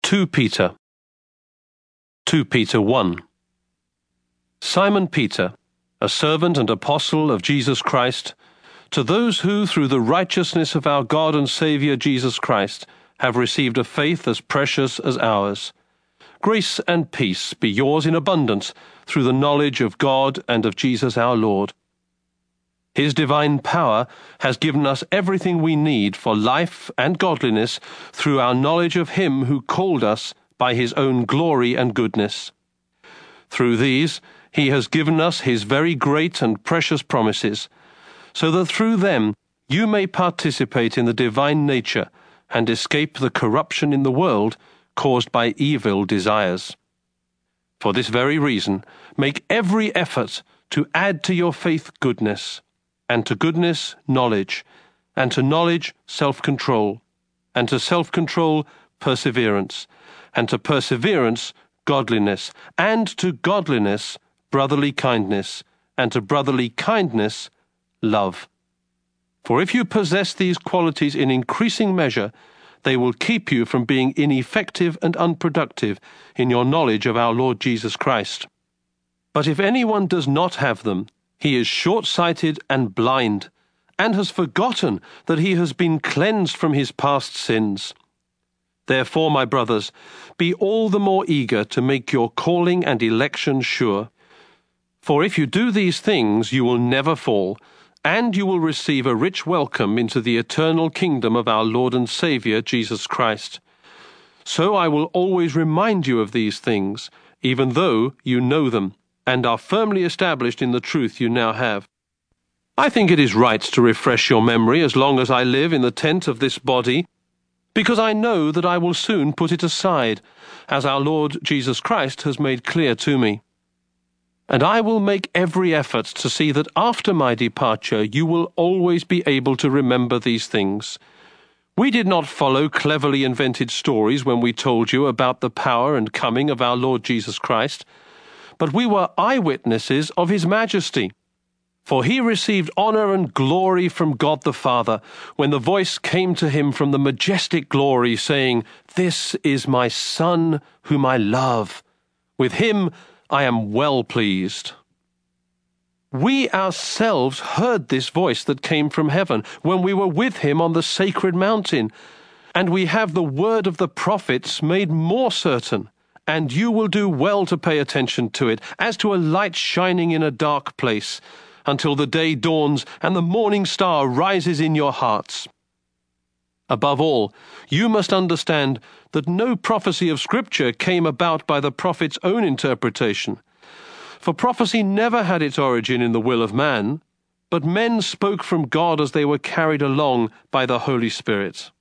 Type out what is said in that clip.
2 Peter 1. Simon Peter, a servant and apostle of Jesus Christ, to those who, through the righteousness of our God and Saviour Jesus Christ, have received a faith as precious as ours. Grace and peace be yours in abundance through the knowledge of God and of Jesus our Lord. His divine power has given us everything we need for life and godliness through our knowledge of Him who called us by His own glory and goodness. Through these, He has given us His very great and precious promises, so that through them you may participate in the divine nature and escape the corruption in the world caused by evil desires. For this very reason, make every effort to add to your faith goodness, and to goodness knowledge, and to knowledge self-control, and to self-control perseverance, and to perseverance godliness, and to godliness brotherly kindness, and to brotherly kindness love. For if you possess these qualities in increasing measure, they will keep you from being ineffective and unproductive in your knowledge of our Lord Jesus Christ. But if anyone does not have them, he is short-sighted and blind, and has forgotten that he has been cleansed from his past sins. Therefore, my brothers, be all the more eager to make your calling and election sure. For if you do these things, you will never fall, and you will receive a rich welcome into the eternal kingdom of our Lord and Saviour, Jesus Christ. So I will always remind you of these things, even though you know them, and are firmly established in the truth you now have. I think it is right to refresh your memory as long as I live in the tent of this body, because I know that I will soon put it aside, as our Lord Jesus Christ has made clear to me. And I will make every effort to see that after my departure you will always be able to remember these things. We did not follow cleverly invented stories when we told you about the power and coming of our Lord Jesus Christ, but we were eyewitnesses of His majesty. For He received honor and glory from God the Father when the voice came to Him from the majestic glory, saying, "This is my Son whom I love. With Him I am well pleased." We ourselves heard this voice that came from heaven when we were with Him on the sacred mountain, and we have the word of the prophets made more certain, and you will do well to pay attention to it, as to a light shining in a dark place, until the day dawns and the morning star rises in your hearts. Above all, you must understand that no prophecy of Scripture came about by the prophet's own interpretation. For prophecy never had its origin in the will of man, but men spoke from God as they were carried along by the Holy Spirit.